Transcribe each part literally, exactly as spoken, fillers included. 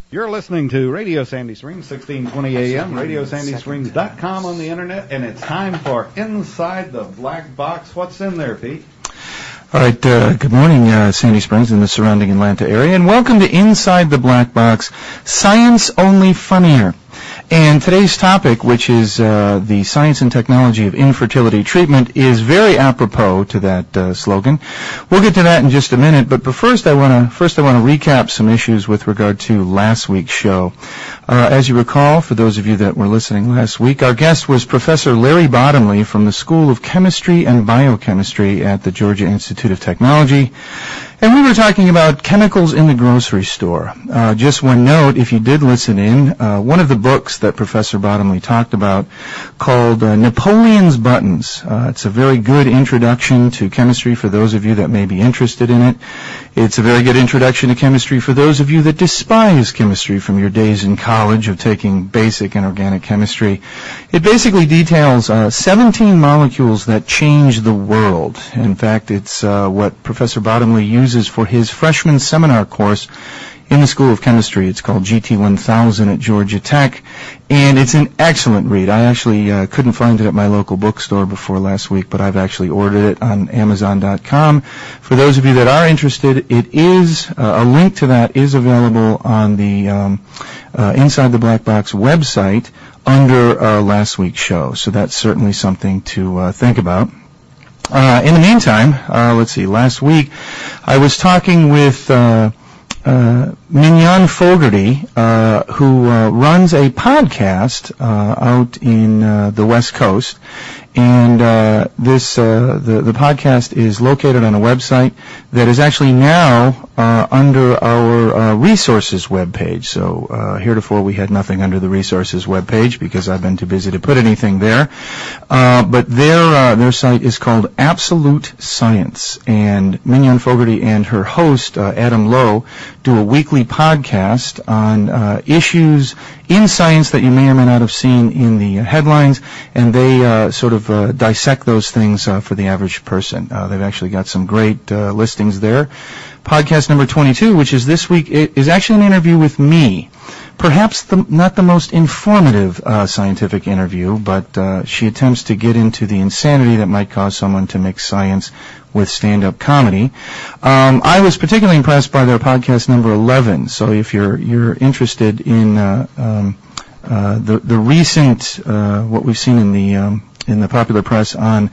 You're listening to Radio Sandy Springs, sixteen twenty A M, radio sandy springs dot com on the internet, and it's time for Inside the Black Box. What's in there, Pete? All right, uh, good morning, uh, Sandy Springs and the surrounding Atlanta area, and welcome to Inside the Black Box, Science Only Funnier. And today's topic, which is uh, the science and technology of infertility treatment, is very apropos to that uh, slogan. We'll get to that in just a minute, but first I want to first I want to recap some issues with regard to last week's show. Uh, as you recall, for those of you that were listening last week, our guest was Professor Larry Bottomley from the School of Chemistry and Biochemistry at the Georgia Institute of Technology. And we were talking about chemicals in the grocery store. Uh, just one note, if you did listen in, uh, one of the books that Professor Bottomley talked about called uh, Napoleon's Buttons. Uh, it's a very good introduction to chemistry for those of you that may be interested in it. It's a very good introduction to chemistry for those of you that despise chemistry from your days in college of taking basic and organic chemistry. It basically details uh, seventeen molecules that change the world. In fact, it's uh, what Professor Bottomley used for his freshman seminar course in the School of Chemistry. It's called G T one thousand at Georgia Tech, and it's an excellent read. I actually uh, couldn't find it at my local bookstore before last week, but I've actually ordered it on amazon dot com. For those of you that are interested, it is uh, a link to that is available on the um, uh, Inside the Black Box website under uh, last week's show, so that's certainly something to uh, think about. Uh, in the meantime, uh, let's see, last week I was talking with uh, uh, Mignon Fogarty, uh, who uh, runs a podcast uh, out in uh, the West Coast. And uh, this uh, the, the podcast is located on a website that is actually now uh, under our uh, resources webpage. So uh, heretofore we had nothing under the resources webpage because I've been too busy to put anything there. Uh, but their uh, their site is called Absolute Science, and Mignon Fogarty and her host uh, Adam Lowe do a weekly podcast on uh, issues in science that you may or may not have seen in the headlines, and they uh, sort of uh, dissect those things uh, for the average person. Uh, they've actually got some great uh, listings there. Podcast number twenty-two, which is this week, is actually an interview with me. Perhaps the, not the most informative uh, scientific interview, but uh, she attempts to get into the insanity that might cause someone to mix science with stand-up comedy. Um, I was particularly impressed by their podcast number eleven. So if you're you're interested in uh, um, uh, the the recent uh, what we've seen in the um, in the popular press on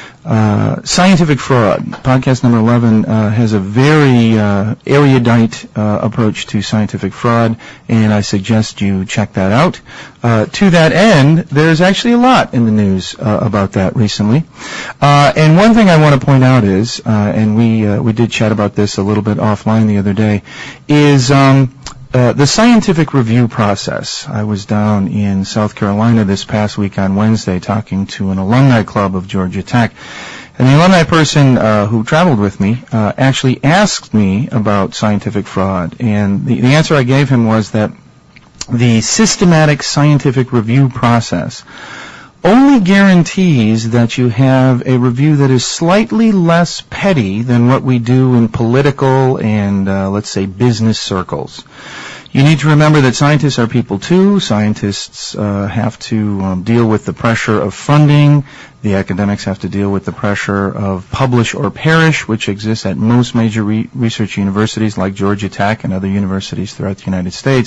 Uh, scientific fraud. Podcast number eleven uh, has a very uh, erudite uh, approach to scientific fraud, and I suggest you check that out. Uh, to that end, there's actually a lot in the news uh, about that recently. Uh, and one thing I want to point out is, uh, and we uh, we did chat about this a little bit offline the other day, is um, Uh, the scientific review process. I was down in South Carolina this past week on Wednesday talking to an alumni club of Georgia Tech. And the alumni person uh, who traveled with me uh, actually asked me about scientific fraud. And the, the answer I gave him was that the systematic scientific review process only guarantees that you have a review that is slightly less petty than what we do in political and, uh, let's say, business circles. You need to remember that scientists are people too. Scientists uh, have to um, deal with the pressure of funding. The academics have to deal with the pressure of publish or perish, which exists at most major re- research universities like Georgia Tech and other universities throughout the United States.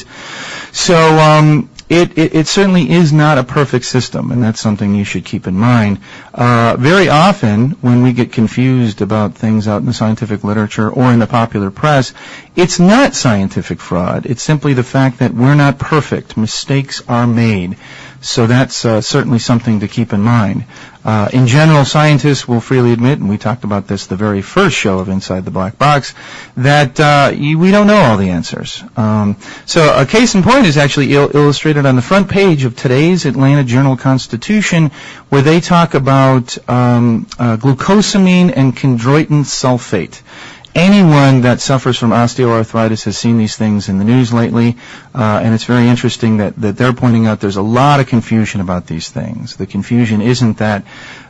So um, it, it, it certainly is not a perfect system, and that's something you should keep in mind. Uh, very often, when we get confused about things out in the scientific literature or in the popular press, it's not scientific fraud. It's simply the fact that we're not perfect. Mistakes are made. So that's uh, certainly something to keep in mind. Uh, in general, scientists will freely admit, and we talked about this the very first show of Inside the Black Box, that uh, we don't know all the answers. Um, so a case in point is actually il- illustrated on the front page of today's Atlanta Journal-Constitution, where they talk about um, uh, glucosamine and chondroitin sulfate. Anyone that suffers from osteoarthritis has seen these things in the news lately, uh, and it's very interesting that, that they're pointing out there's a lot of confusion about these things. The confusion isn't that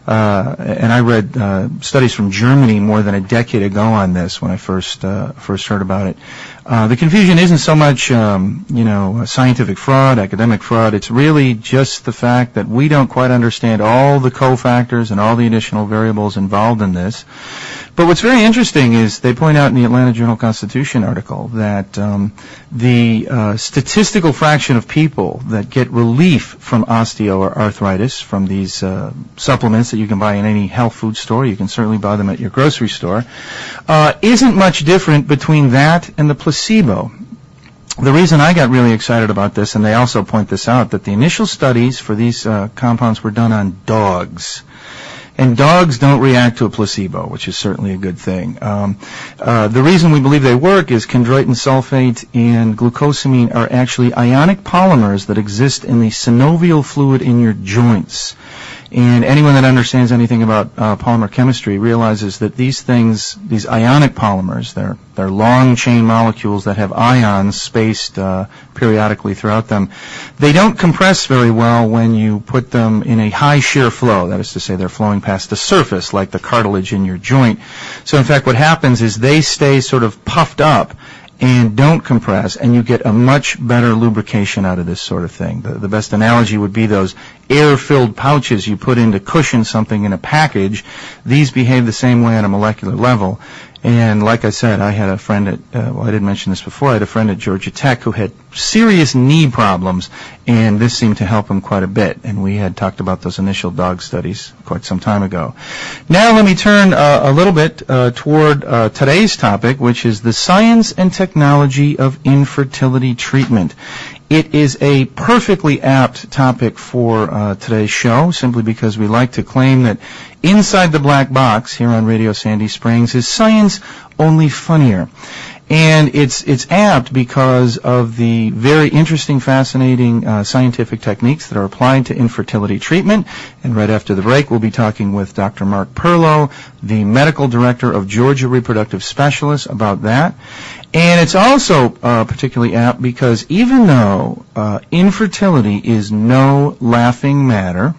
uh, and I read uh, studies from Germany more than a decade ago on this when I first uh, first heard about it. Uh, the confusion isn't so much, um, you know, scientific fraud, academic fraud. It's really just the fact that we don't quite understand all the cofactors and all the additional variables involved in this. But what's very interesting is they point out in the Atlanta Journal-Constitution article that um, the uh, statistical fraction of people that get relief from osteo or arthritis from these uh, supplements that you can buy in any health food store, you can certainly buy them at your grocery store, uh, isn't much different between that and the placebo. The reason I got really excited about this, and they also point this out, that the initial studies for these uh, compounds were done on dogs. And dogs don't react to a placebo, which is certainly a good thing. Um, uh, the reason we believe they work is chondroitin sulfate and glucosamine are actually ionic polymers that exist in the synovial fluid in your joints. And anyone that understands anything about uh, polymer chemistry realizes that these things, these ionic polymers, they're, they're long chain molecules that have ions spaced uh, periodically throughout them. They don't compress very well when you put them in a high shear flow. That is to say, they're flowing past the surface like the cartilage in your joint. So in fact, what happens is they stay sort of puffed up and don't compress, and you get a much better lubrication out of this sort of thing. The, the best analogy would be those air-filled pouches you put in to cushion something in a package. These behave the same way on a molecular level. And like I said, I had a friend at, uh, well, I didn't mention this before, I had a friend at Georgia Tech who had serious knee problems, and this seemed to help him quite a bit. And we had talked about those initial dog studies quite some time ago. Now let me turn uh, a little bit uh, toward uh, today's topic, which is the science and technology of infertility treatment. It is a perfectly apt topic for uh, today's show, simply because we like to claim that Inside the Black Box here on Radio Sandy Springs is science only funnier. And it's it's apt because of the very interesting, fascinating uh, scientific techniques that are applied to infertility treatment. And right after the break, we'll be talking with Doctor Mark Perlow, the medical director of Georgia Reproductive Specialists, about that. And it's also uh, particularly apt because even though uh, infertility is no laughing matter,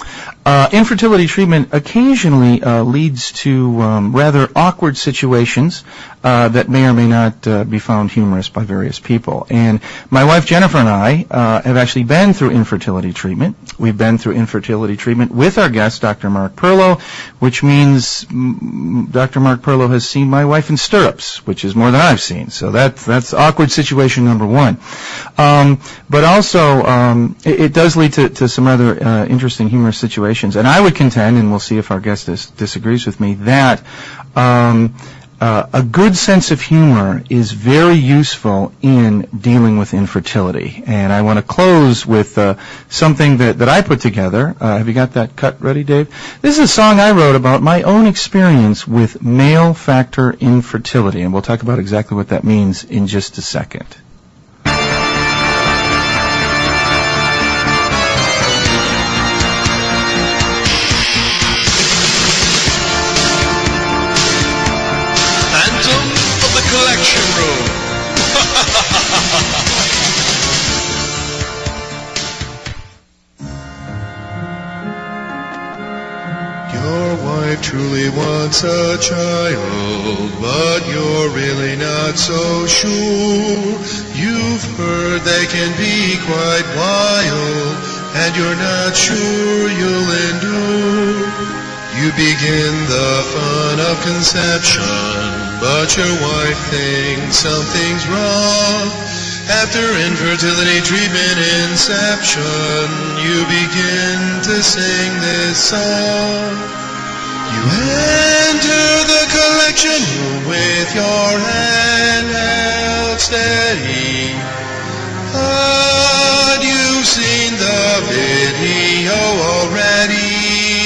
Uh, infertility treatment occasionally uh, leads to um, rather awkward situations uh, that may or may not uh, be found humorous by various people. And my wife Jennifer and I uh, have actually been through infertility treatment. We've been through infertility treatment with our guest, Doctor Mark Perlow, which means mm, Doctor Mark Perlow has seen my wife in stirrups, which is more than I've seen. So that's, that's awkward situation number one. Um, but also, um, it, it does lead to, to some rather uh, interesting humorous situations. And I would contend, and we'll see if our guest dis- disagrees with me, that um, uh, a good sense of humor is very useful in dealing with infertility. And I want to close with uh, something that, that I put together. Uh, have you got that cut ready, Dave? This is a song I wrote about my own experience with male factor infertility, and we'll talk about exactly what that means in just a second. Truly wants a child, but you're really not so sure. You've heard they can be quite wild, and you're not sure you'll endure. You begin the fun of conception, but your wife thinks something's wrong. After infertility treatment inception, you begin to sing this song. You enter the collection room with your hand held steady, but you've seen the video already.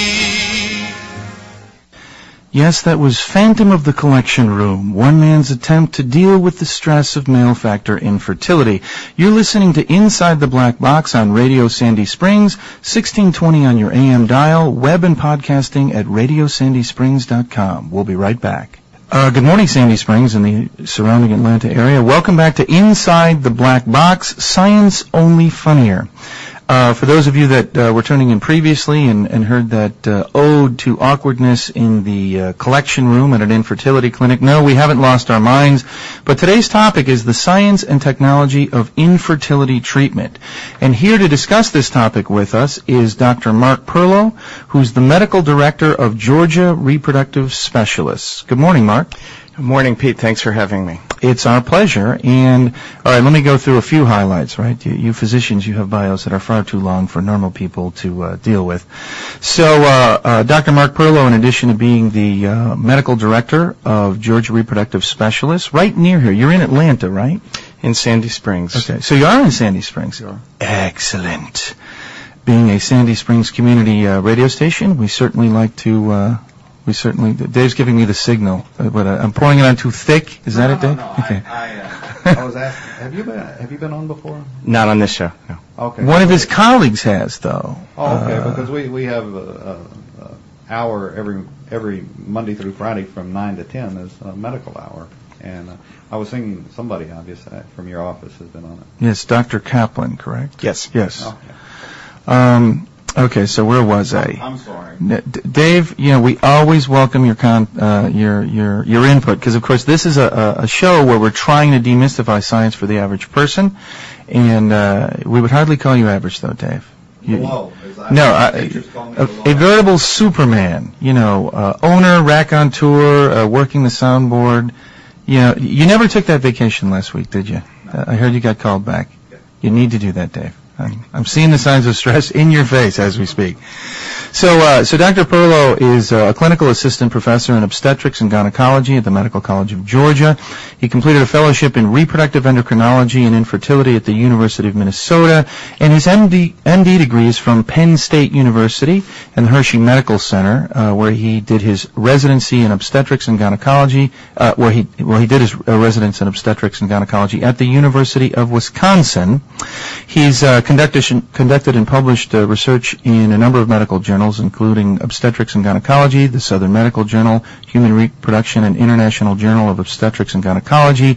Yes, that was Phantom of the Collection Room, one man's attempt to deal with the stress of male factor infertility. You're listening to Inside the Black Box on Radio Sandy Springs, sixteen twenty on your A M dial, web and podcasting at radio sandy springs dot com. We'll be right back. Uh, good morning, Sandy Springs and the surrounding Atlanta area. Welcome back to Inside the Black Box, science only funnier. Uh, for those of you that uh, were tuning in previously and, and heard that uh, ode to awkwardness in the uh, collection room at an infertility clinic, no, we haven't lost our minds. But today's topic is the science and technology of infertility treatment. And here to discuss this topic with us is Doctor Mark Perlow, who's the medical director of Georgia Reproductive Specialists. Good morning, Mark. Good morning, Pete. Thanks for having me. It's our pleasure. And, all right, let me go through a few highlights, right? You, you physicians, you have bios that are far too long for normal people to uh, deal with. So, uh, uh, Doctor Mark Perlow, in addition to being the uh, medical director of Georgia Reproductive Specialists, right near here, you're in Atlanta, right? In Sandy Springs. Okay, so you are in Sandy Springs. Sure. Excellent. Being a Sandy Springs community uh, radio station, we certainly like to... Uh, We certainly. Dave's giving me the signal, but uh, I'm pouring it on too thick. Is that no, it, Dave? No, no. Okay. I, I, uh, I was asking. Have you been? Have you been on before? Not on this show. No. Okay. One of his colleagues has, though. Oh, okay. Uh, because we we have a, a, a hour every every Monday through Friday from nine to ten is a medical hour, and uh, I was thinking somebody obvious from your office has been on it. Yes, Doctor Kaplan, correct? Yes. Yes. Okay. Um. Okay, so where was I? I'm sorry. D- Dave, you know, we always welcome your con- uh, your your your input because, of course, this is a, a show where we're trying to demystify science for the average person, and uh, we would hardly call you average, though, Dave. You, Below. No, I, a, a veritable Superman. You know, uh, owner, raconteur, uh, working the soundboard. You know, you never took that vacation last week, did you? Uh, I heard you got called back. You need to do that, Dave. I'm, I'm seeing the signs of stress in your face as we speak. So, uh, so Doctor Perlow is a clinical assistant professor in obstetrics and gynecology at the Medical College of Georgia. He completed a fellowship in reproductive endocrinology and infertility at the University of Minnesota, and his M D, M D degree is from Penn State University and the Hershey Medical Center, uh, where he did his residency in obstetrics and gynecology, uh, where he, well, he did his uh, residence in obstetrics and gynecology at the University of Wisconsin. He's, uh, Conducted, conducted and published uh, research in a number of medical journals, including Obstetrics and Gynecology, the Southern Medical Journal, Human Reproduction, and International Journal of Obstetrics and Gynecology.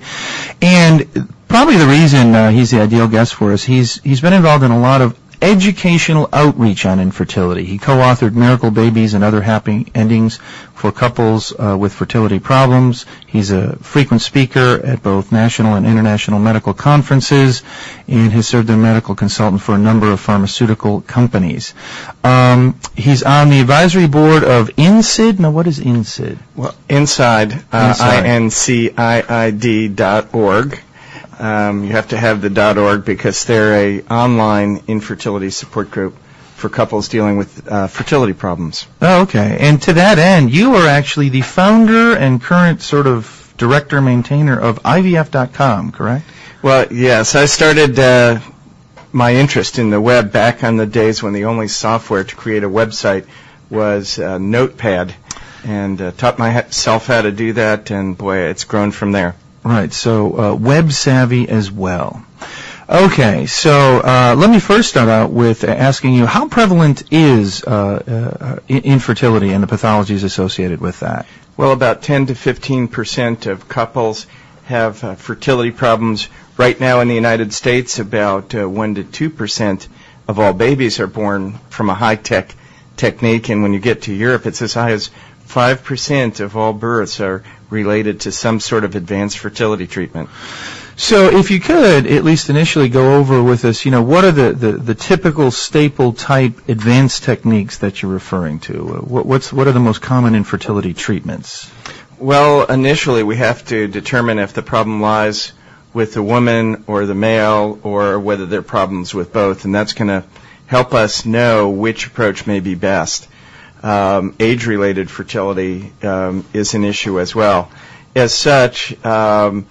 And probably the reason uh, he's the ideal guest for us, he's he's been involved in a lot of educational outreach on infertility. He co-authored Miracle Babies and Other Happy Endings for couples uh, with fertility problems. He's a frequent speaker at both national and international medical conferences and has served as a medical consultant for a number of pharmaceutical companies. Um, he's on the advisory board of I N C I D. Now, what is I N C I D? Well, Inside, uh, I N C I I D dot org. Um, you have to have the .org because they're a online infertility support group for couples dealing with uh, fertility problems. Oh, okay. And to that end, you are actually the founder and current sort of director maintainer of I V F dot com, correct? Well, yes. I started uh, my interest in the web back on the days when the only software to create a website was uh, Notepad, and uh, taught myself how to do that, and boy, it's grown from there. Right, so uh, web savvy as well. Okay, so uh, let me first start out with asking you, how prevalent is uh, uh, infertility and the pathologies associated with that? Well, about ten to fifteen percent of couples have uh, fertility problems. Right now in the United States, about uh, one to two percent of all babies are born from a high-tech technique, and when you get to Europe, it's as high as five percent of all births are related to some sort of advanced fertility treatment. So if you could, at least initially, go over with us, you know, what are the, the, the typical staple-type advanced techniques that you're referring to? What, what's, what are the most common infertility treatments? Well, initially we have to determine if the problem lies with the woman or the male, or whether there are problems with both, and that's going to help us know which approach may be best. Um, age-related fertility um, is an issue as well. As such, um,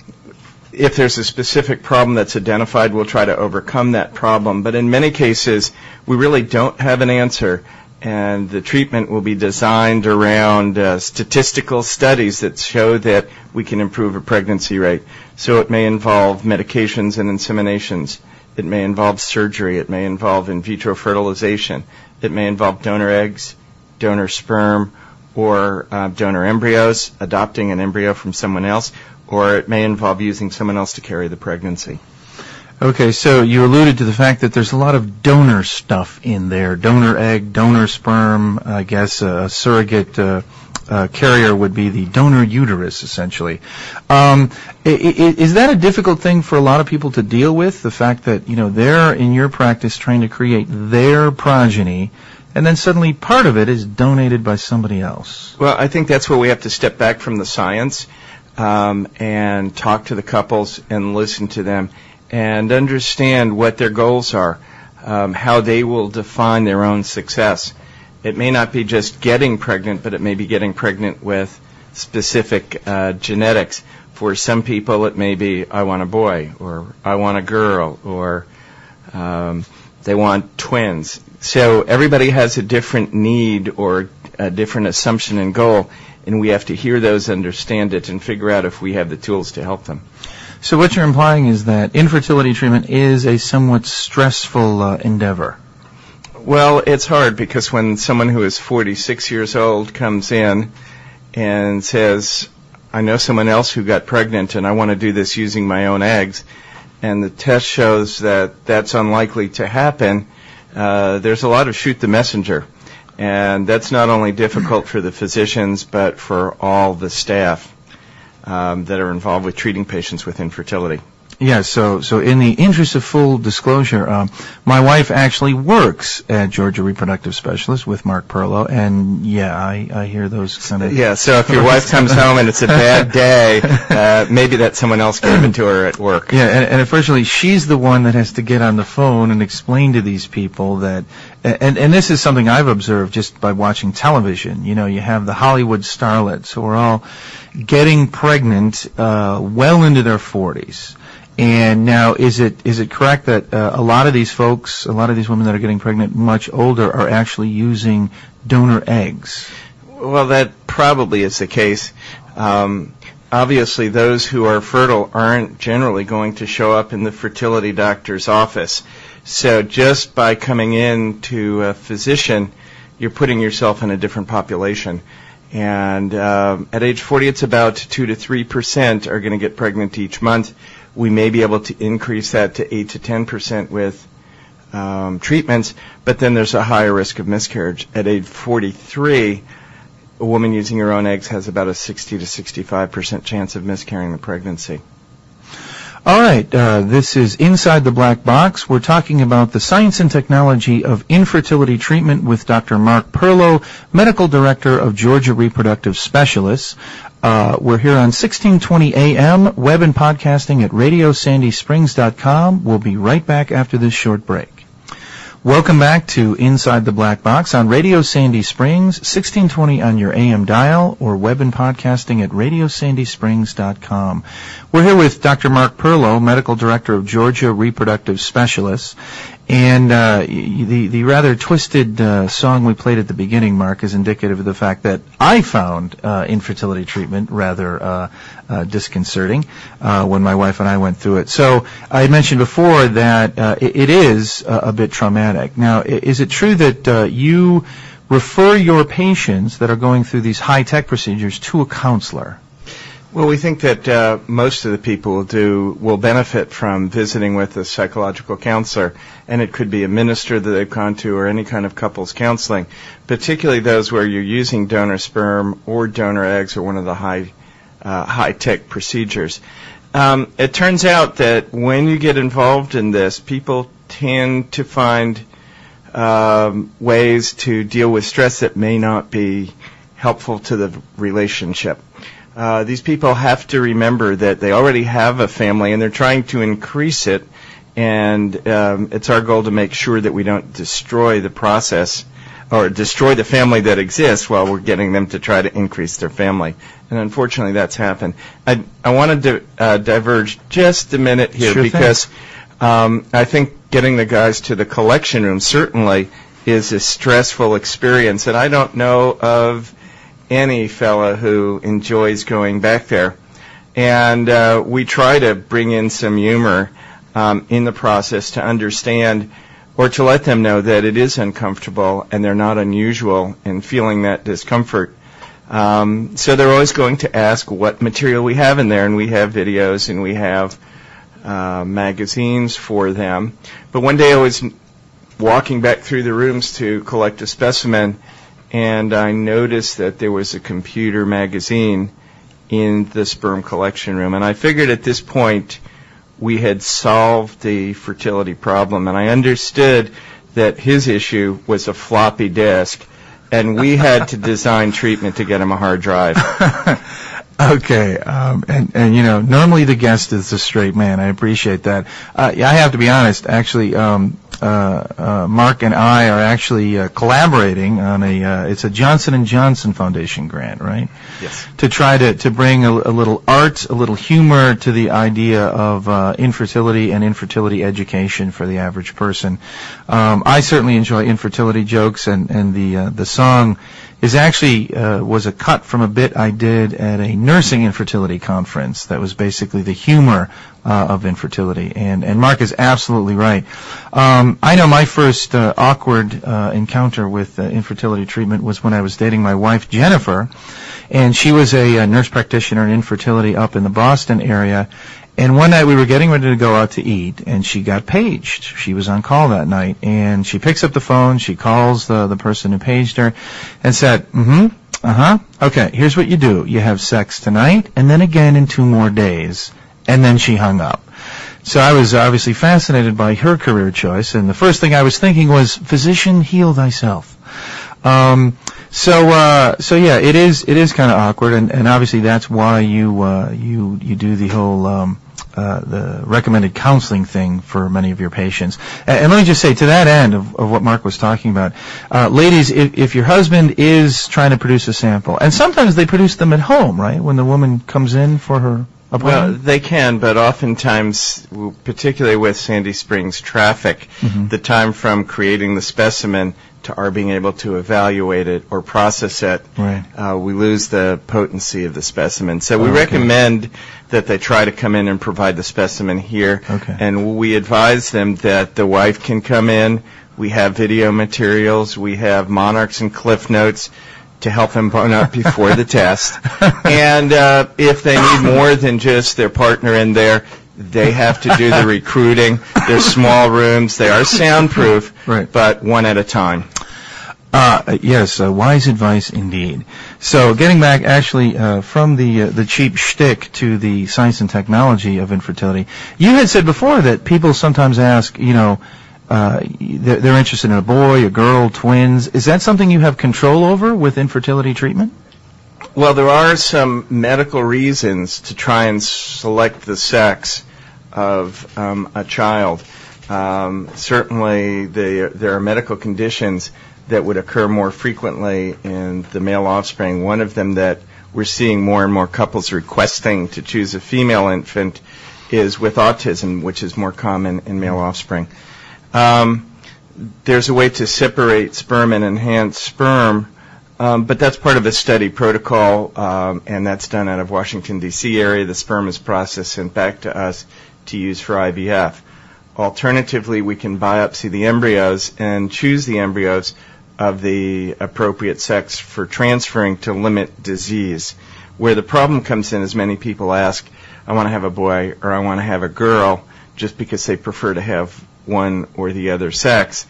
if there's a specific problem that's identified, we'll try to overcome that problem. But in many cases, we really don't have an answer, and the treatment will be designed around uh, statistical studies that show that we can improve a pregnancy rate. So it may involve medications and inseminations. It may involve surgery. It may involve in vitro fertilization. It may involve donor eggs, donor sperm, or uh, donor embryos, adopting an embryo from someone else, or it may involve using someone else to carry the pregnancy. Okay, so you alluded to the fact that there's a lot of donor stuff in there. Donor egg, donor sperm, I guess a surrogate uh, uh, carrier would be the donor uterus, essentially. Um, i- i- is that a difficult thing for a lot of people to deal with, the fact that, you know, they're in your practice trying to create their progeny, and then suddenly part of it is donated by somebody else? Well, I think that's where we have to step back from the science um, and talk to the couples and listen to them and understand what their goals are, um, how they will define their own success. It may not be just getting pregnant, but it may be getting pregnant with specific uh, genetics. For some people, it may be, I want a boy, or I want a girl, or um, they want twins. So everybody has a different need or a different assumption and goal, and we have to hear those, understand it, and figure out if we have the tools to help them. So what you're implying is that infertility treatment is a somewhat stressful uh, endeavor. Well, it's hard because when someone who is forty-six years old comes in and says, I know someone else who got pregnant and I want to do this using my own eggs, and the test shows that that's unlikely to happen, uh, there's a lot of shoot the messenger. And that's not only difficult for the physicians, but for all the staff um, that are involved with treating patients with infertility. Yes, so so in the interest of full disclosure, um, my wife actually works at Georgia Reproductive Specialist with Mark Perlow, and yeah, I, I hear those kind of... Yeah, so if your wife comes home and it's a bad day, uh, maybe that someone else gave it to her at work. Yeah, and, and unfortunately, she's the one that has to get on the phone and explain to these people that... And, and this is something I've observed just by watching television. You know, you have the Hollywood starlets who are all getting pregnant uh, well into their forties. And now, is it is it correct that uh, a lot of these folks, a lot of these women that are getting pregnant much older, are actually using donor eggs? Well, that probably is the case. Um, obviously, those who are fertile aren't generally going to show up in the fertility doctor's office. So just by coming in to a physician, you're putting yourself in a different population. And um, at age forty, it's about two to three percent are going to get pregnant each month. We may be able to increase that to eight to ten percent with um, treatments, but then there's a higher risk of miscarriage. At age forty-three, a woman using her own eggs has about a sixty to sixty-five percent chance of miscarrying the pregnancy. All right, uh, this is Inside the Black Box. We're talking about the science and technology of infertility treatment with Doctor Mark Perlow, Medical Director of Georgia Reproductive Specialists. Uh, we're here on sixteen twenty A M, web and podcasting at radio sandy springs dot com. We'll be right back after this short break. Welcome back to Inside the Black Box on Radio Sandy Springs, sixteen twenty on your A M dial, or web and podcasting at radio sandy springs dot com. We're here with Doctor Mark Perlow, Medical Director of Georgia Reproductive Specialists. And uh, the the rather twisted uh, song we played at the beginning, Mark, is indicative of the fact that I found uh, infertility treatment rather uh, uh, disconcerting uh, when my wife and I went through it. So I had mentioned before that uh, it, it is uh, a bit traumatic. Now, is it true that uh, you refer your patients that are going through these high-tech procedures to a counselor? Well, we think that uh, most of the people will do will benefit from visiting with a psychological counselor, and it could be a minister that they've gone to or any kind of couples counseling, particularly those where you're using donor sperm or donor eggs or one of the high uh, high-tech procedures. Um, it turns out that when you get involved in this, people tend to find um, ways to deal with stress that may not be helpful to the relationship. Uh, these people have to remember that they already have a family and they're trying to increase it, and um, it's our goal to make sure that we don't destroy the process or destroy the family that exists while we're getting them to try to increase their family. And unfortunately, that's happened. I, I want to di- uh, diverge just a minute here, Sure because um, I think getting the guys to the collection room certainly is a stressful experience, and I don't know of any fella who enjoys going back there. And uh, we try to bring in some humor um, in the process to understand or to let them know that it is uncomfortable and they're not unusual in feeling that discomfort. Um, so they're always going to ask what material we have in there, and we have videos and we have uh, magazines for them. But one day I was walking back through the rooms to collect a specimen, and I noticed that there was a computer magazine in the sperm collection room. And I figured at this point we had solved the fertility problem, and I understood that his issue was a floppy disk, and we had to design treatment to get him a hard drive. Okay, um, and, and, you know, normally the guest is a straight man. I appreciate that. Uh, I have to be honest, actually, um, uh, uh, Mark and I are actually uh, collaborating on a, uh, it's a Johnson and Johnson Foundation grant, right? Yes. To try to, to bring a, a little art, a little humor to the idea of uh, infertility and infertility education for the average person. Um, I certainly enjoy infertility jokes, and, and the, uh, the song is actually uh, was a cut from a bit I did at a nursing infertility conference that was basically the humor uh, of infertility. And, and Mark is absolutely right. Um, I know my first uh, awkward uh, encounter with uh, infertility treatment was when I was dating my wife, Jennifer, and she was a, a nurse practitioner in infertility up in the Boston area. And one night we were getting ready to go out to eat, and she got paged. She was on call that night, and she picks up the phone, she calls the, the person who paged her, and said, mm-hmm, uh-huh, okay, here's what you do. You have sex tonight, and then again in two more days. And then she hung up. So I was obviously fascinated by her career choice, and the first thing I was thinking was, physician, heal thyself. Um, so, uh, so yeah, it is, it is kind of awkward, and, and obviously that's why you, uh, you, you do the whole, um, uh, the recommended counseling thing for many of your patients. And, and let me just say, to that end of, of what Mark was talking about, uh, ladies, if, if your husband is trying to produce a sample, and sometimes they produce them at home, right, when the woman comes in for her appointment? Well, they can, but oftentimes, particularly with Sandy Springs traffic, mm-hmm. the time from creating the specimen to our being able to evaluate it or process it, right. uh, we lose the potency of the specimen. So we oh, okay. recommend that they try to come in and provide the specimen here. Okay. And we advise them that the wife can come in. We have video materials. We have Monarchs and Cliff Notes to help them bone up before the test. And uh, if they need more than just their partner in there, they have to do the recruiting. They're small rooms. They are soundproof, right. but one at a time. Uh, yes, uh, wise advice indeed. So getting back actually uh, from the uh, the cheap shtick to the science and technology of infertility, you had said before that people sometimes ask, you know, uh, they're, they're interested in a boy, a girl, twins. Is that something you have control over with infertility treatment? Well, there are some medical reasons to try and select the sex of um, a child. Um, certainly, they, there are medical conditions that would occur more frequently in the male offspring. One of them that we're seeing more and more couples requesting to choose a female infant is with autism, which is more common in male offspring. Um, there's a way to separate sperm and enhance sperm, um, but that's part of a study protocol, um, and that's done out of Washington, D C area. The sperm is processed and back to us to use for I V F. Alternatively, we can biopsy the embryos and choose the embryos of the appropriate sex for transferring to limit disease. Where the problem comes in is many people ask, I want to have a boy or I want to have a girl, just because they prefer to have one or the other sex.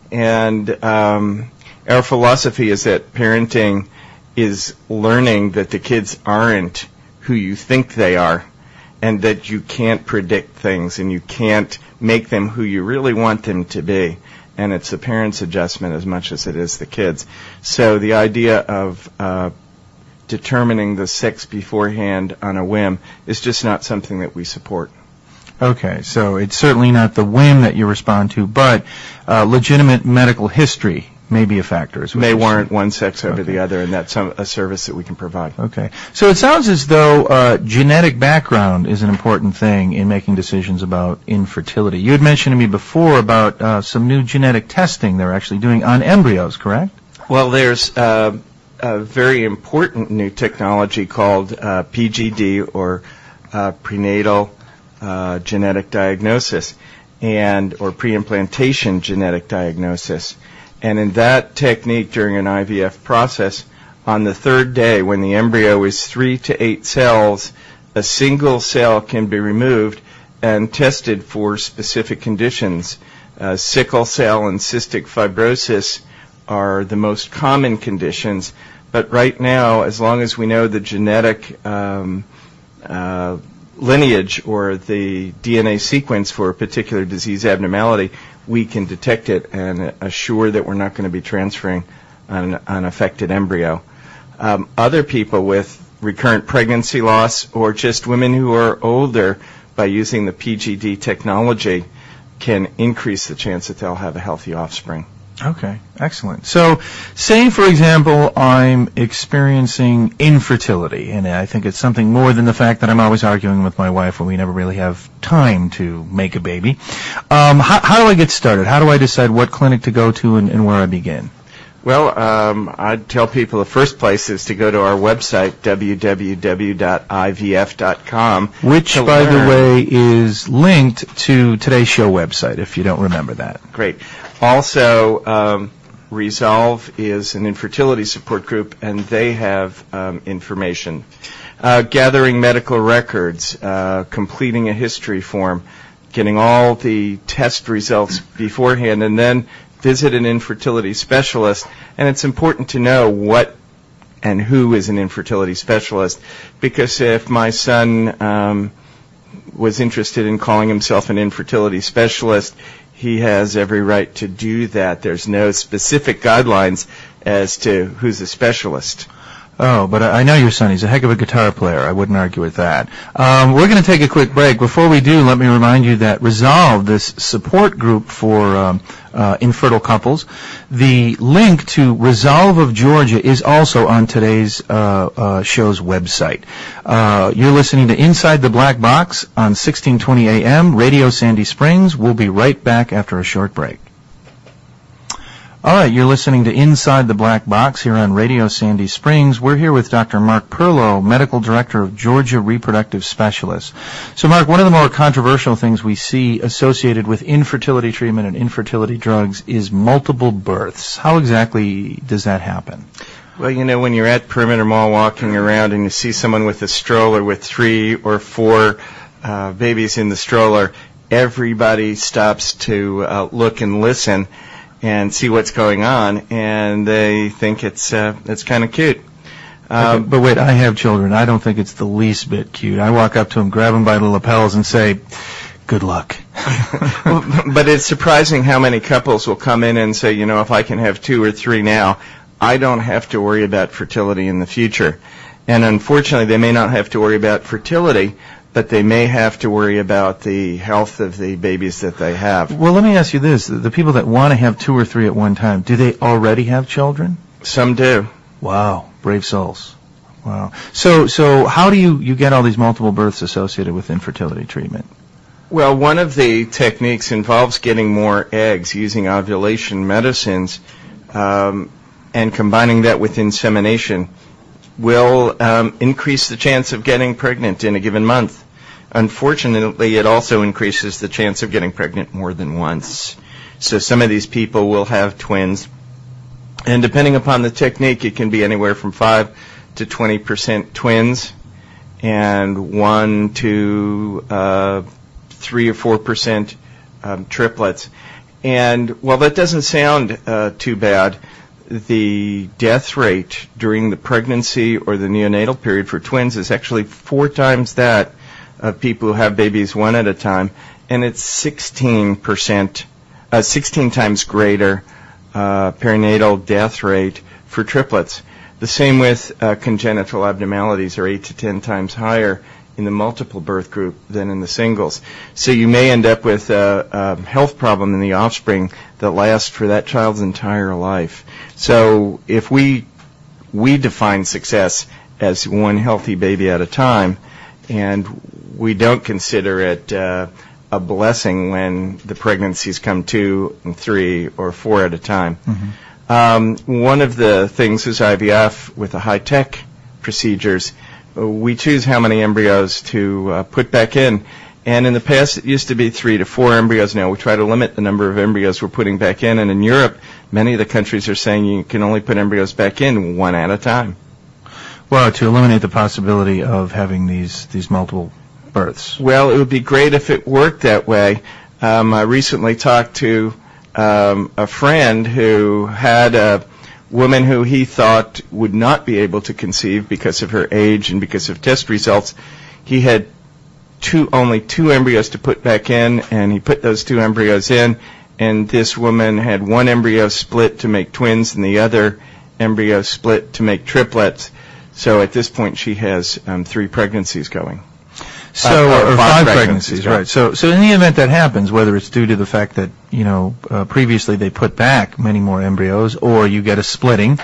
And um, our philosophy is that parenting is learning that the kids aren't who you think they are, and that you can't predict things and you can't make them who you really want them to be. And it's the parents' adjustment as much as it is the kids. So the idea of uh, determining the sex beforehand on a whim is just not something that we support. Okay, so it's certainly not the whim that you respond to, but uh, legitimate medical history may be a factor. May warrant one sex over okay. the other, and that's some, a service that we can provide. Okay. So it sounds as though uh, genetic background is an important thing in making decisions about infertility. You had mentioned to me before about uh, some new genetic testing they're actually doing on embryos, correct? Well, there's uh, a very important new technology called uh, P G D, or uh, prenatal uh, genetic diagnosis, and or pre-implantation genetic diagnosis. And in that technique, during an I V F process, on the third day, when the embryo is three to eight cells, a single cell can be removed and tested for specific conditions. Uh, sickle cell and cystic fibrosis are the most common conditions, but right now, as long as we know the genetic um, uh, lineage or the D N A sequence for a particular disease abnormality, we can detect it and assure that we're not going to be transferring an unaffected embryo. Um, other people with recurrent pregnancy loss or just women who are older, by using the P G D technology, can increase the chance that they'll have a healthy offspring. Okay, excellent. So, say, for example, I'm experiencing infertility, and I think it's something more than the fact that I'm always arguing with my wife when we never really have time to make a baby. Um, how, how do I get started? How do I decide what clinic to go to and, and where I begin? Well, um, I'd tell people the first place is to go to our website, w w w dot i v f dot com. Which, by the way, is linked to today's show website, if you don't remember that. Great. Also, um, Resolve is an infertility support group, and they have um, information. Uh, gathering medical records, uh, completing a history form, getting all the test results beforehand, and then visit an infertility specialist. And it's important to know what and who is an infertility specialist, because if my son um, was interested in calling himself an infertility specialist, he has every right to do that. There's no specific guidelines as to who's a specialist. Oh, but I know your son. He's a heck of a guitar player. I wouldn't argue with that. Um, we're going to take a quick break. Before we do, let me remind you that Resolve, this support group for um, uh, infertile couples, the link to Resolve of Georgia is also on today's uh, uh, show's website. Uh, you're listening to Inside the Black Box on sixteen twenty A M, Radio Sandy Springs. We'll be right back after a short break. All right, you're listening to Inside the Black Box here on Radio Sandy Springs. We're here with Doctor Mark Perlow, Medical Director of Georgia Reproductive Specialists. So, Mark, one of the more controversial things we see associated with infertility treatment and infertility drugs is multiple births. How exactly does that happen? Well, you know, when you're at Perimeter Mall walking around and you see someone with a stroller with three or four uh, babies in the stroller, everybody stops to uh, look and listen and see what's going on, and they think it's uh, it's kind of cute. Um, okay, but wait, I have children. I don't think it's the least bit cute. I walk up to them, grab them by the lapels, and say, good luck. But it's surprising how many couples will come in and say, you know, if I can have two or three now, I don't have to worry about fertility in the future. And unfortunately, they may not have to worry about fertility, but they may have to worry about the health of the babies that they have. Well, let me ask you this. The people that want to have two or three at one time, do they already have children? Some do. Wow. Brave souls. Wow. So so how do you, you get all these multiple births associated with infertility treatment? Well, one of the techniques involves getting more eggs using ovulation medicines um, and combining that with insemination will um, increase the chance of getting pregnant in a given month. Unfortunately, it also increases the chance of getting pregnant more than once. So some of these people will have twins. And depending upon the technique, it can be anywhere from five to twenty percent twins and one to uh, three or four percent um, triplets. And while that doesn't sound uh, too bad, the death rate during the pregnancy or the neonatal period for twins is actually four times that of people who have babies one at a time, and it's sixteen percent, uh, sixteen times greater uh, perinatal death rate for triplets. The same with uh, congenital abnormalities are eight to ten times higher in the multiple birth group than in the singles. So you may end up with a, a health problem in the offspring that lasts for that child's entire life. So if we we define success as one healthy baby at a time, and we don't consider it uh, a blessing when the pregnancies come two and three or four at a time. Mm-hmm. Um, one of the things is I V F with the high-tech procedures. We choose how many embryos to uh, put back in. And in the past, it used to be three to four embryos. Now we try to limit the number of embryos we're putting back in. And in Europe, many of the countries are saying you can only put embryos back in one at a time. Well, to eliminate the possibility of having these, these multiple births. Well, it would be great if it worked that way. Um, I recently talked to um, a friend who had a woman who he thought would not be able to conceive because of her age and because of test results. He had two, only two embryos to put back in, and he put those two embryos in, and this woman had one embryo split to make twins and the other embryo split to make triplets. So at this point, she has um, three pregnancies going. So, uh, or five, five pregnancies, pregnancies, right. So, so in the event that happens, whether it's due to the fact that, you know, uh, previously they put back many more embryos, or you get a splitting,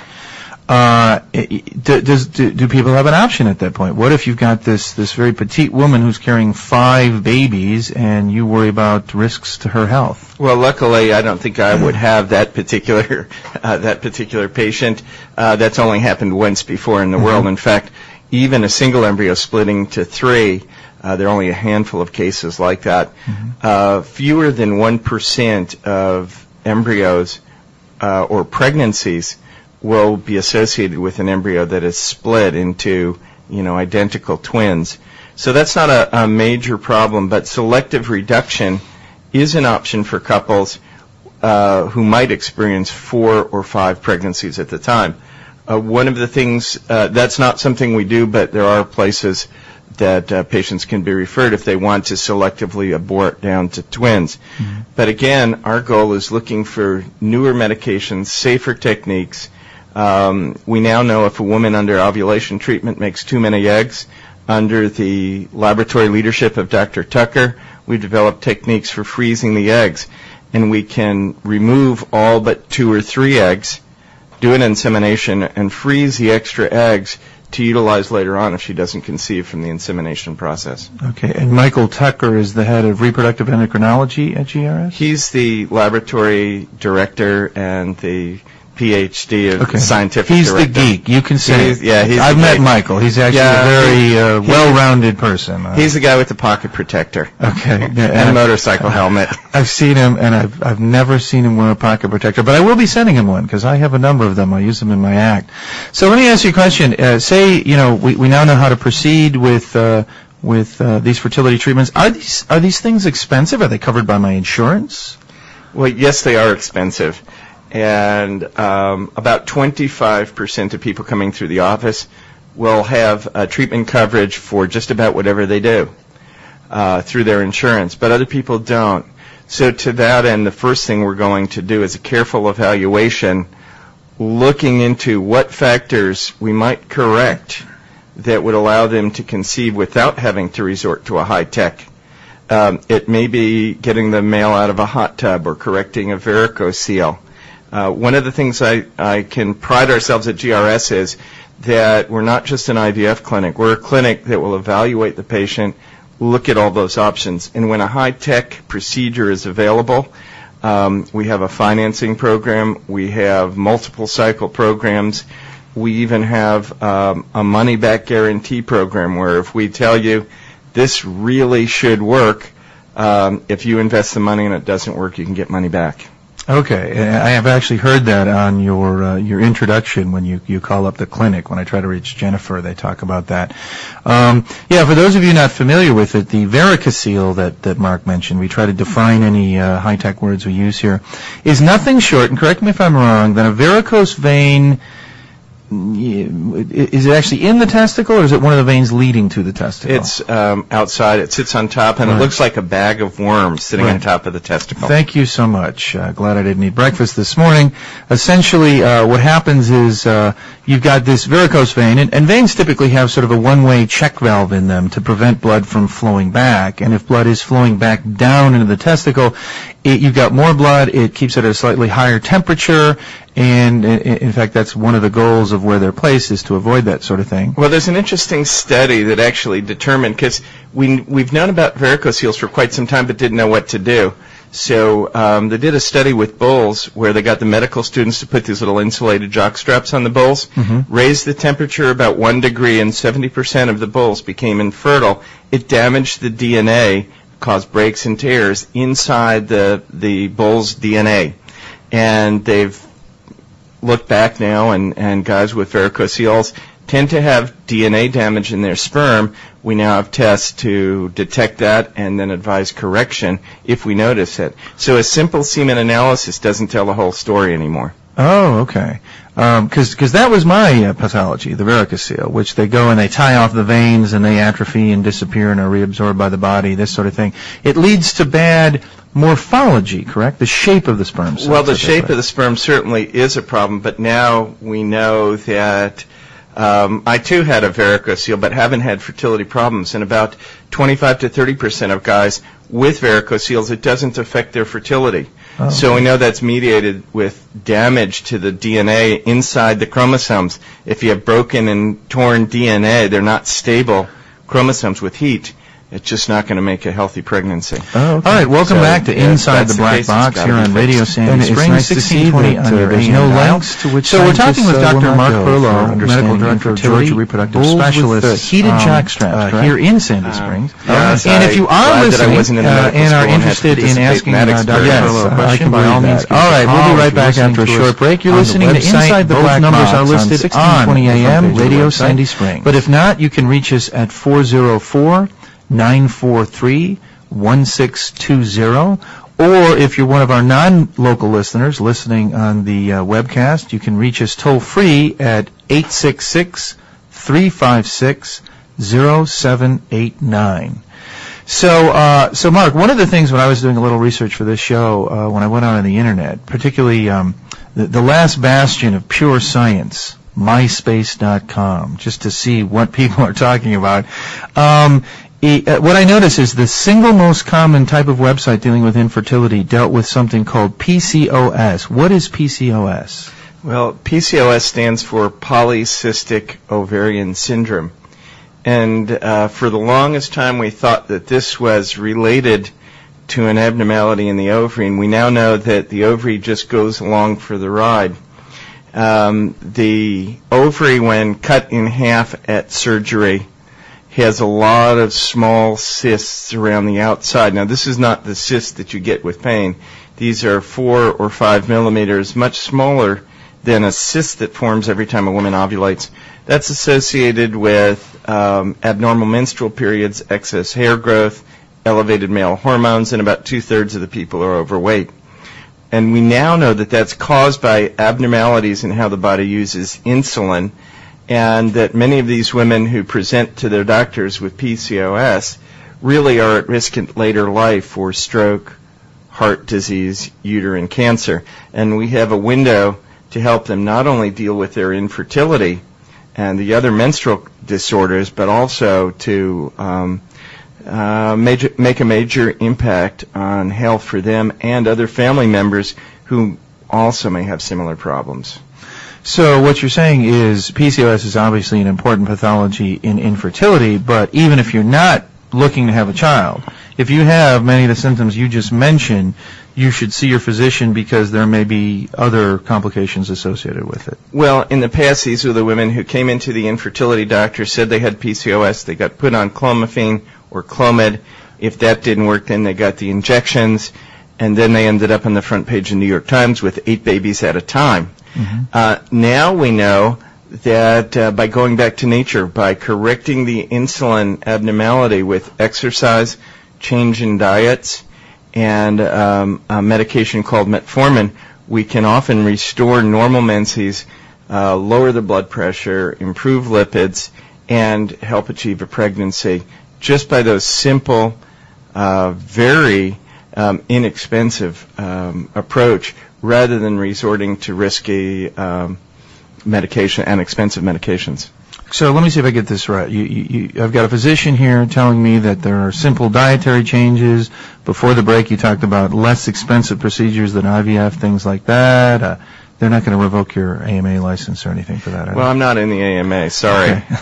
uh, do, does, do, do people have an option at that point? What if you've got this, this very petite woman who's carrying five babies, and you worry about risks to her health? Well, luckily, I don't think I would have that particular, uh, that particular patient. Uh, that's only happened once before in the mm-hmm. world. In fact, even a single embryo splitting to three, Uh, there are only a handful of cases like that. Mm-hmm. Uh, fewer than one percent of embryos uh, or pregnancies will be associated with an embryo that is split into, you know, identical twins. So that's not a, a major problem, but selective reduction is an option for couples uh, who might experience four or five pregnancies at the time. Uh, one of the things, uh, that's not something we do, but there are places that uh, patients can be referred if they want to selectively abort down to twins. Mm-hmm. But again, our goal is looking for newer medications, safer techniques. Um, we now know if a woman under ovulation treatment makes too many eggs, under the laboratory leadership of Doctor Tucker, we've developed techniques for freezing the eggs. And we can remove all but two or three eggs, do an insemination, and freeze the extra eggs to utilize later on if she doesn't conceive from the insemination process. Okay, and Michael Tucker is the head of reproductive endocrinology at G R S? He's the laboratory director and the P H D of okay. scientific he's director. He's the geek, you can say. He's, yeah, he's I've the met geek. Michael. He's actually yeah, a very he, uh, well-rounded person. Uh, he's the guy with the pocket protector. Okay. and a motorcycle helmet. I've seen him, and I've I've never seen him wear a pocket protector, but I will be sending him one because I have a number of them. I use them in my act. So let me ask you a question. Uh, say, you know, we, we now know how to proceed with uh, with uh, these fertility treatments. Are these are these things expensive? Are they covered by my insurance? Well, yes, they are expensive. And um, about twenty-five percent of people coming through the office will have uh, treatment coverage for just about whatever they do uh, through their insurance, but other people don't. So to that end, the first thing we're going to do is a careful evaluation, looking into what factors we might correct that would allow them to conceive without having to resort to a high-tech. Um, it may be getting the male out of a hot tub or correcting a varicocele. Uh, one of the things I, I can pride ourselves at G R S is that we're not just an I V F clinic. We're a clinic that will evaluate the patient, look at all those options. And when a high-tech procedure is available, um, we have a financing program. We have multiple cycle programs. We even have um, a money-back guarantee program where if we tell you this really should work, um, if you invest the money and it doesn't work, you can get money back. Okay, I have actually heard that on your uh, your introduction when you, you call up the clinic. When I try to reach Jennifer, they talk about that. Um, yeah, for those of you not familiar with it, the varicocele that, that Mark mentioned, we try to define any uh, high-tech words we use here, is nothing short, and correct me if I'm wrong, than a varicose vein. Is it actually in the testicle, or is it one of the veins leading to the testicle? It's um, outside. It sits on top, and right. It looks like a bag of worms sitting right. on top of the testicle. Thank you so much. Uh, glad I didn't eat breakfast this morning. Essentially, uh, what happens is uh, you've got this varicose vein, and, and veins typically have sort of a one-way check valve in them to prevent blood from flowing back. And if blood is flowing back down into the testicle, it, you've got more blood. It keeps it at a slightly higher temperature. And, in fact, that's one of the goals of where they're placed, is to avoid that sort of thing. Well, there's an interesting study that actually determined, because we, we've known about varicoceles for quite some time but didn't know what to do. So um, they did a study with bulls where they got the medical students to put these little insulated jock straps on the bulls, mm-hmm. raised the temperature about one degree, and seventy percent of the bulls became infertile. It damaged the D N A, caused breaks and tears inside the, the bull's D N A. And they've look back now, and, and guys with varicoceles tend to have D N A damage in their sperm, we now have tests to detect that and then advise correction if we notice it. So a simple semen analysis doesn't tell the whole story anymore. Oh, okay. Because um, that was my uh, pathology, the varicocele, which they go and they tie off the veins and they atrophy and disappear and are reabsorbed by the body, this sort of thing. It leads to bad morphology, correct? The shape of the sperm cells. Well, the shape of the sperm certainly is a problem, but now we know that um, I too had a varicocele, but haven't had fertility problems. And about twenty-five to thirty percent of guys with varicoceles, it doesn't affect their fertility. Oh, so we know that's mediated with damage to the D N A inside the chromosomes. If you have broken and torn D N A, they're not stable chromosomes with heat. It's just not going to make a healthy pregnancy. Oh, okay. All right, welcome so, back to yeah, Inside the Black Box here on Radio Sandy Springs, nice sixteen twenty on your there's no links to which So we're talking with uh, Doctor Mark Perlow, medical director of Georgia Reproductive Specialist, with heated um, jock straps uh, here in Sandy Springs. Um, yes, and if you are listening uh, and are interested in asking uh, Doctor Perlow a question, by all means, all right, we'll be right back after a short break. You're listening to Inside the Black Box. Numbers are listed sixteen twenty A M Radio Sandy Springs. But if not, you can reach us at four oh four, nine four three, one six two zero, or if you're one of our non-local listeners listening on the uh, webcast, you can reach us toll-free at eight six six, three five six, zero seven eight nine. So, uh, so Mark, one of the things when I was doing a little research for this show, uh, when I went out on the Internet, particularly um, the, the last bastion of pure science, MySpace dot com, just to see what people are talking about, um, what I notice is the single most common type of website dealing with infertility dealt with something called P C O S. What is P C O S? Well, P C O S stands for polycystic ovarian syndrome. And uh, for the longest time we thought that this was related to an abnormality in the ovary, and we now know that the ovary just goes along for the ride. Um, the ovary, when cut in half at surgery, has a lot of small cysts around the outside. Now, this is not the cyst that you get with pain. These are four or five millimeters, much smaller than a cyst that forms every time a woman ovulates. That's associated with um, abnormal menstrual periods, excess hair growth, elevated male hormones, and about two-thirds of the people are overweight. And we now know that that's caused by abnormalities in how the body uses insulin, and that many of these women who present to their doctors with P C O S really are at risk in later life for stroke, heart disease, uterine cancer. And we have a window to help them not only deal with their infertility and the other menstrual disorders, but also to um, uh, major, make a major impact on health for them and other family members who also may have similar problems. So what you're saying is P C O S is obviously an important pathology in infertility, but even if you're not looking to have a child, if you have many of the symptoms you just mentioned, you should see your physician because there may be other complications associated with it. Well, in the past, these were the women who came into the infertility doctor, said they had P C O S, they got put on clomiphene or Clomid. If that didn't work, then they got the injections, and then they ended up on the front page of the New York Times with eight babies at a time. Mm-hmm. Uh, now we know that uh, by going back to nature, by correcting the insulin abnormality with exercise, change in diets, and um, a medication called metformin, we can often restore normal menses, uh, lower the blood pressure, improve lipids, and help achieve a pregnancy just by those simple, uh, very um, inexpensive um, approach, rather than resorting to risky um, medication and expensive medications. So let me see if I get this right. You, you, you, I've got a physician here telling me that there are simple dietary changes. Before the break, you talked about less expensive procedures than I V F, things like that. Uh, they're not going to revoke your A M A license or anything for that, are Well, they? I'm not in the A M A, sorry. Okay.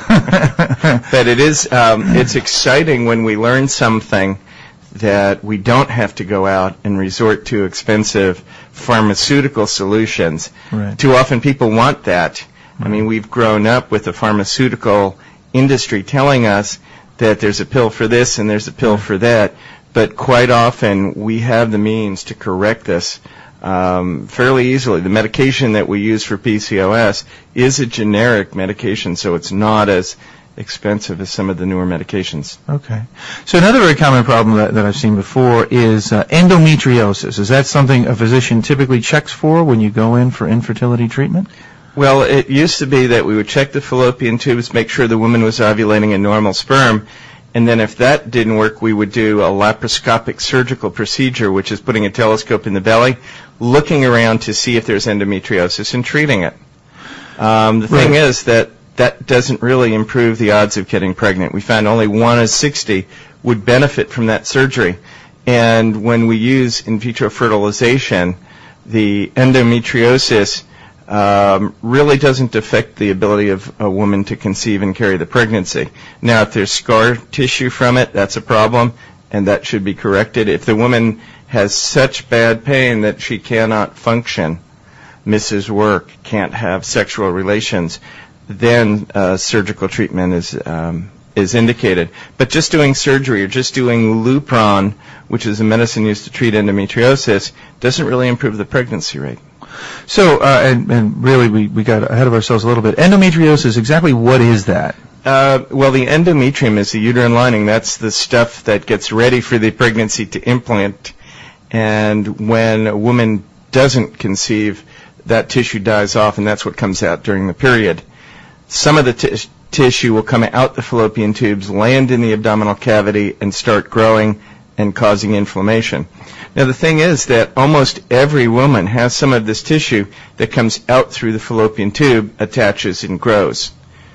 But it is, um, it's exciting when we learn something that we don't have to go out and resort to expensive pharmaceutical solutions. Right. Too often people want that. Right. I mean, we've grown up with the pharmaceutical industry telling us that there's a pill for this and there's a pill right. for that. but quite often we have the means to correct this um, fairly easily. The medication that we use for P C O S is a generic medication, so it's not as expensive as some of the newer medications. Okay. So another very common problem that, that I've seen before is uh, endometriosis. Is that something a physician typically checks for when you go in for infertility treatment? Well, it used to be that we would check the fallopian tubes, make sure the woman was ovulating a normal sperm, and then if that didn't work, we would do a laparoscopic surgical procedure, which is putting a telescope in the belly, looking around to see if there's endometriosis and treating it. Um, the Right. thing is that that doesn't really improve the odds of getting pregnant. We found only one in sixty would benefit from that surgery. And when we use in vitro fertilization, the endometriosis um, really doesn't affect the ability of a woman to conceive and carry the pregnancy. Now, if there's scar tissue from it, that's a problem, and that should be corrected. If the woman has such bad pain that she cannot function, misses work, can't have sexual relations, then uh, surgical treatment is um, is indicated. But just doing surgery or just doing Lupron, which is a medicine used to treat endometriosis, doesn't really improve the pregnancy rate. So, uh, and, and really, we, we got ahead of ourselves a little bit. Endometriosis, exactly what is that? Uh, well, the endometrium is the uterine lining. That's the stuff that gets ready for the pregnancy to implant. And when a woman doesn't conceive, that tissue dies off, and that's what comes out during the period. Some of the t- tissue will come out the fallopian tubes, land in the abdominal cavity, and start growing and causing inflammation. Now, the thing is that almost every woman has some of this tissue that comes out through the fallopian tube, attaches, and grows.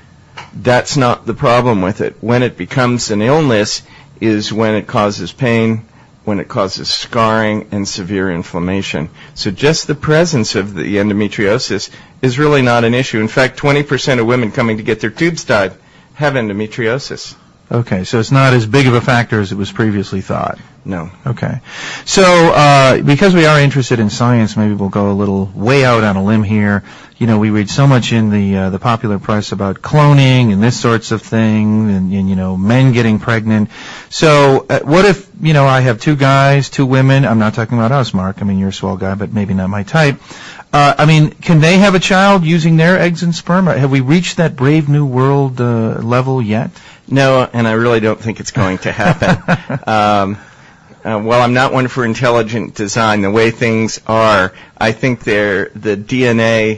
That's not the problem with it. When it becomes an illness is when it causes pain, when it causes scarring and severe inflammation. So just the presence of the endometriosis is really not an issue. In fact, twenty percent of women coming to get their tubes tied have endometriosis. Okay, so it's not as big of a factor as it was previously thought. No. Okay. So, uh, because we are interested in science, maybe we'll go a little way out on a limb here. You know, we read so much in the uh, the popular press about cloning and this sorts of thing, and, and you know, men getting pregnant. So, uh, what if, you know, I have two guys, two women? I'm not talking about us, Mark. I mean, you're a swell guy, but maybe not my type. Uh, I mean, can they have a child using their eggs and sperm? Have we reached that Brave New World uh, level yet? No, and I really don't think it's going to happen. um, Uh, well, I'm not one for intelligent design. The way things are, I think they're, the D N A,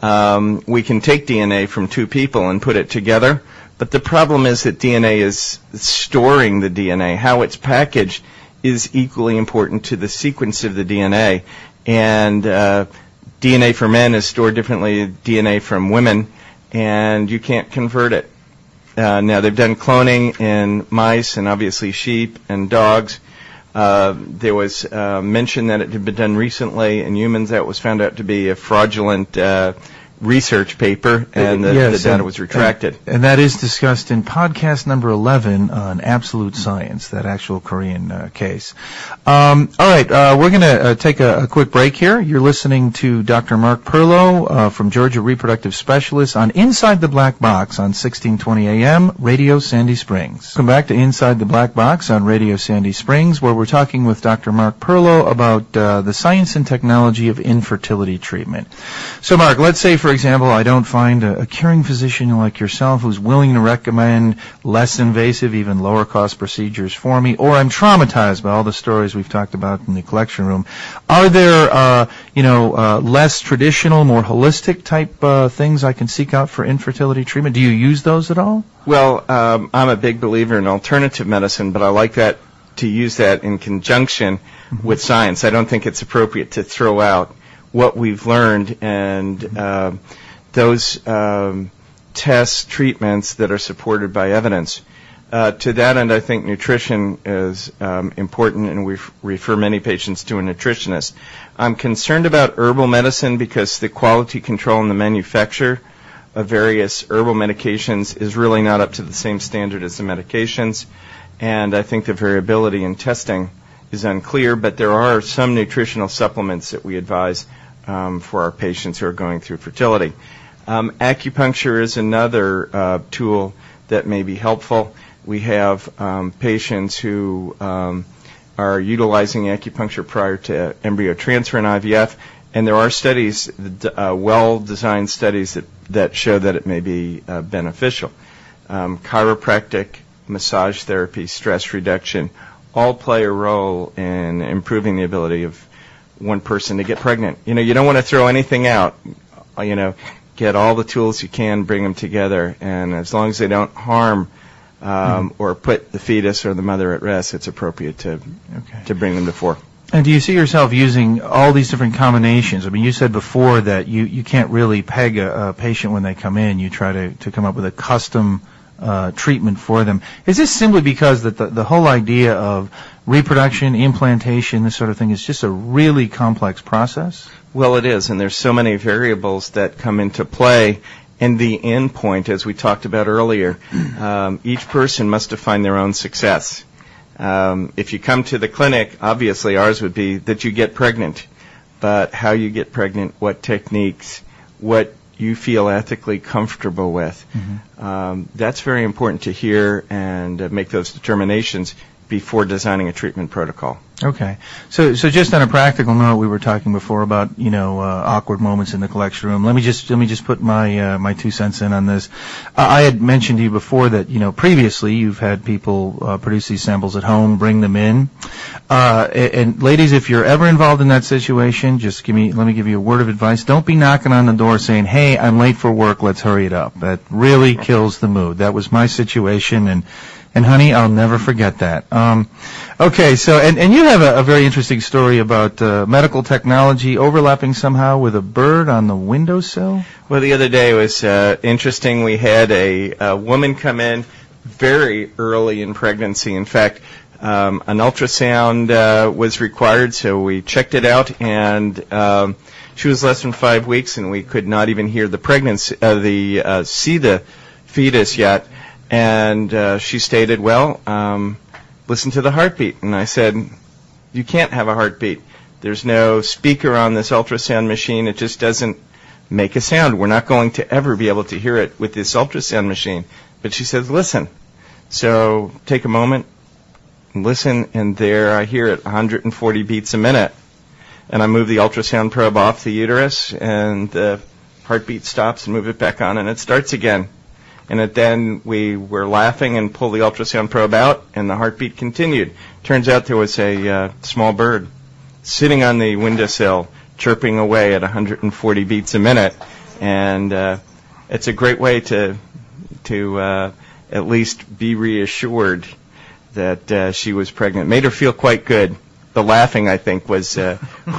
um, we can take D N A from two people and put it together, but the problem is that D N A is storing the D N A. How it's packaged is equally important to the sequence of the D N A. And uh, D N A for men is stored differently than D N A from women, and you can't convert it. Uh, now, they've done cloning in mice and obviously sheep and dogs. Uh, there was uh, mention that it had been done recently in humans. That was found out to be a fraudulent uh, research paper, and the, yes, the data and, was retracted. And, and that is discussed in podcast number eleven on Absolute Science, that actual Korean uh, case. Um, all right, uh, we're going to uh, take a, a quick break here. You're listening to Doctor Mark Perlow uh, from Georgia Reproductive Specialists on Inside the Black Box on sixteen twenty A M, Radio Sandy Springs. Welcome back to Inside the Black Box on Radio Sandy Springs, where we're talking with Doctor Mark Perlow about uh, the science and technology of infertility treatment. So, Mark, let's say, for For example, I don't find a, a caring physician like yourself who's willing to recommend less invasive, even lower cost procedures for me, or I'm traumatized by all the stories we've talked about in the collection room. Are there, uh, you know, uh, less traditional, more holistic type uh, things I can seek out for infertility treatment? Do you use those at all? Well, um, I'm a big believer in alternative medicine, but I like that to use that in conjunction mm-hmm. with science. I don't think it's appropriate to throw out what we've learned and uh, those um, tests, treatments that are supported by evidence. Uh, to that end, I think nutrition is um, important, and we f- refer many patients to a nutritionist. I'm concerned about herbal medicine because the quality control and the manufacture of various herbal medications is really not up to the same standard as the medications, and I think the variability in testing is unclear, but there are some nutritional supplements that we advise um, for our patients who are going through fertility. Um, acupuncture is another uh, tool that may be helpful. We have um, patients who um, are utilizing acupuncture prior to embryo transfer in I V F, and there are studies, uh, well-designed studies that, that show that it may be uh, beneficial. Um, chiropractic, massage therapy, stress reduction, all play a role in improving the ability of one person to get pregnant. You know, you don't want to throw anything out. You know, get all the tools you can, bring them together, and as long as they don't harm um, mm-hmm. or put the fetus or the mother at rest, it's appropriate to okay. to bring them to fore. And do you see yourself using all these different combinations? I mean, you said before that you, you can't really peg a, a patient when they come in. You try to, to come up with a custom uh, treatment for them. Is this simply because that the, the whole idea of reproduction, implantation, this sort of thing is just a really complex process? Well, it is, and there's so many variables that come into play. And the end point, as we talked about earlier, um, each person must define their own success. Um, if you come to the clinic, obviously ours would be that you get pregnant. But how you get pregnant, what techniques, what you feel ethically comfortable with, mm-hmm. um, that's very important to hear and uh, make those determinations before designing a treatment protocol. Okay. So so just on a practical note, we were talking before about, you know, uh, awkward moments in the collection room. Let me just let me just put my uh, my two cents in on this. Uh, I had mentioned to you before that, you know, previously you've had people uh, produce these samples at home, bring them in. Uh, and, and ladies, if you're ever involved in that situation, just give me let me give you a word of advice. Don't be knocking on the door saying, "Hey, I'm late for work, let's hurry it up." That really kills the mood. That was my situation, and And honey, I'll never forget that. Um, okay, so and, and you have a, a very interesting story about uh, medical technology overlapping somehow with a bird on the windowsill. Well, the other day was uh, interesting. We had a, a woman come in very early in pregnancy. In fact, um, an ultrasound uh, was required, so we checked it out, and um, she was less than five weeks, and we could not even hear the pregnancy, uh, the uh, see the fetus yet. And uh, she stated, well, um, listen to the heartbeat. And I said, you can't have a heartbeat. There's no speaker on this ultrasound machine. It just doesn't make a sound. We're not going to ever be able to hear it with this ultrasound machine. But she says, listen. So take a moment, and listen, and there I hear it, one hundred forty beats a minute. And I move the ultrasound probe off the uterus, and the heartbeat stops, and move it back on, and it starts again. And then we were laughing and pulled the ultrasound probe out, and the heartbeat continued. Turns out there was a uh, small bird sitting on the windowsill, chirping away at one hundred forty beats a minute. And uh, it's a great way to to uh, at least be reassured that uh, she was pregnant. Made her feel quite good. The laughing, I think, was uh,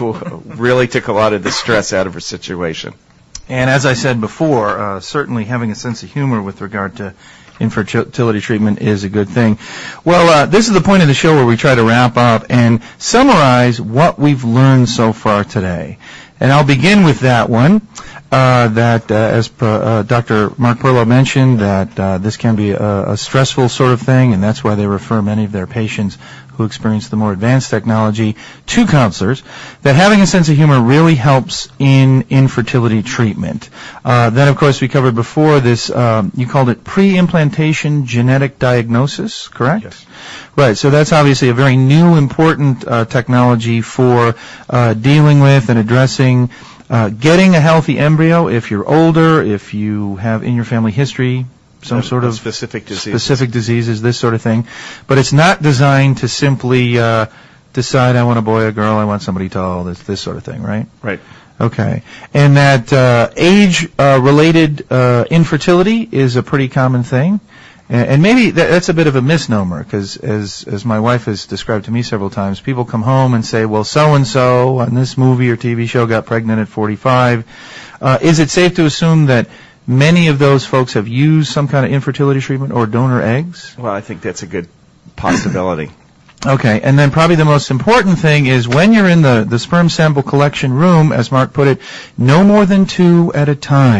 really took a lot of the stress out of her situation. And as I said before, uh, certainly having a sense of humor with regard to infertility treatment is a good thing. Well, uh, this is the point of the show where we try to wrap up and summarize what we've learned so far today. And I'll begin with that one, uh, that uh, as uh, Doctor Mark Perlow mentioned, that uh, this can be a, a stressful sort of thing, and that's why they refer many of their patients who experience the more advanced technology to counselors, that having a sense of humor really helps in infertility treatment. Uh, then, of course, we covered before this, um, you called it pre-implantation genetic diagnosis, correct? Yes. Right, so that's obviously a very new, important uh, technology for uh, dealing with and addressing uh, getting a healthy embryo if you're older, if you have in your family history some uh, sort of specific diseases. specific diseases, this sort of thing. But it's not designed to simply uh, decide I want a boy or a girl, I want somebody tall, this, this sort of thing, right? Right. Okay. And that uh, age-related uh, uh, infertility is a pretty common thing. And maybe that's a bit of a misnomer, because as as my wife has described to me several times, people come home and say, well, so-and-so on this movie or T V show got pregnant at forty-five. Uh, is it safe to assume that many of those folks have used some kind of infertility treatment or donor eggs? Well, I think that's a good possibility. Okay, and then probably the most important thing is when you're in the, the sperm sample collection room, as Mark put it, no more than two at a time.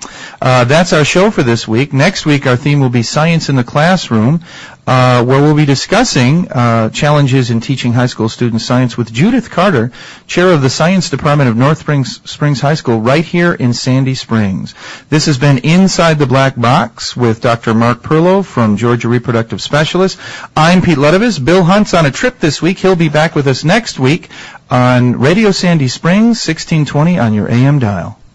Uh, that's our show for this week. Next week, our theme will be Science in the Classroom, uh, where we'll be discussing uh, challenges in teaching high school students science with Judith Carter, chair of the Science Department of North Springs, Springs High School, right here in Sandy Springs. This has been Inside the Black Box with Doctor Mark Perlow from Georgia Reproductive Specialists. I'm Pete Ludovis. Bill Hunt's on a trip this week. He'll be back with us next week on Radio Sandy Springs, sixteen twenty on your A M dial.